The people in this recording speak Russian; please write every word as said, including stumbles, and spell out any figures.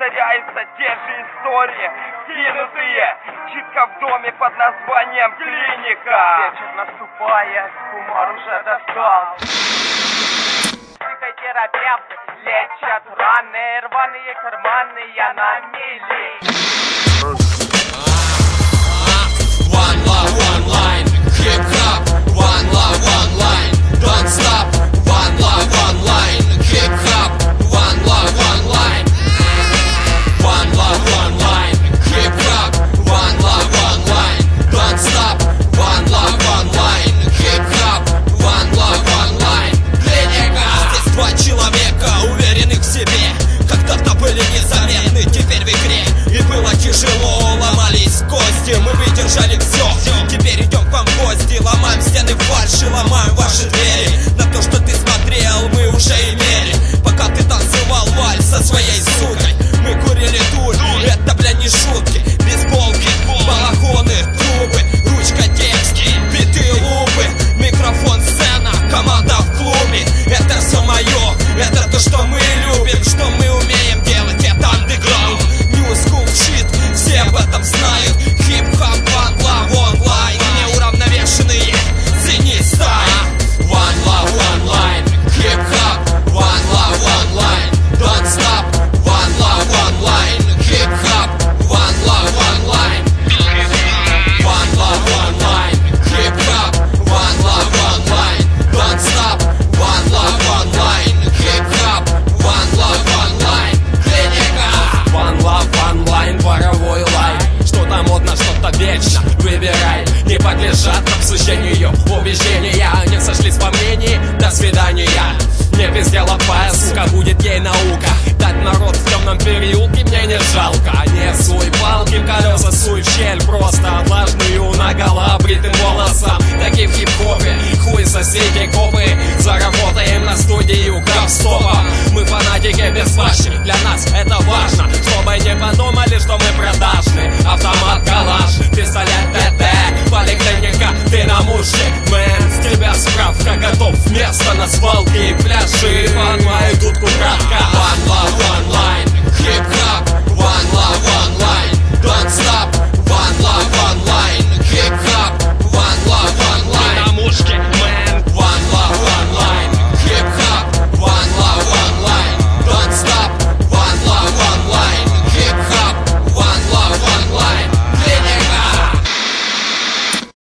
повторяются те же истории, кинутые читка в доме под названием клиника. Вечер наступает, кумар уже достал. Психотерапевты лечат раны, рваные карманы, я на мели. One love, one line, hip hop. One love, one line, don't stop. One love, one line, hip hop. One love, one line. One love, one line, hip hop. One love, one line, don't stop. One love, one line, hip hop. One love, one line. Клиника. Здесь два человека, уверенных в себе. Когда-то были незаметны, теперь в игре. И было тяжело, ломались кости. Мы выдержали все, теперь идем к вам в гости. Ломаем стены фальши, ломаем ваши двери. На то, что ты смотрел, мы уже имели. Пока ты танцевал вальс со своей сукой, мы курили дурь, это, бля, не шутки. Бейсболки, балахоны, трубы, ручка, текст, биты, лупы. Микрофон, сцена, команда в клубе. Это все мое, это то, что мы любим. Что мы умеем делать, это андеграунд. New school shit, все об этом знают. Хип-хоп, one love, онлайн. Неуравновешенные, цени стаи. One love, one line, hip-hop. One love, one line, don't stop. One love, one line, hip-hop. One love, one line. One love, one line, hip-hop. One love, one line, don't stop. One love, one line, hip-hop. One love, one line, клиника. One love, one line, воровой лайн. Что-то модно, что-то вечно. Выбирай, не подлежат обсуждению. Убеждения не сошлись во мнении. До свидания. Не без дела пая, сука, будет ей наука. Дать народ в темном переулке мне не жалко. Не суй палки в колеса, суй в щель. Просто влажную наголо бритым волосом. Таким в хип-хопе, хуй соседи копы. Заработаем на студию крафстопа. Мы фанатики без фаши, для нас это важно. Чтобы не подумали, что мы продажны. Автомат, калаш, пистолет, ТТ, поликлиника, ты на мушке, мэн.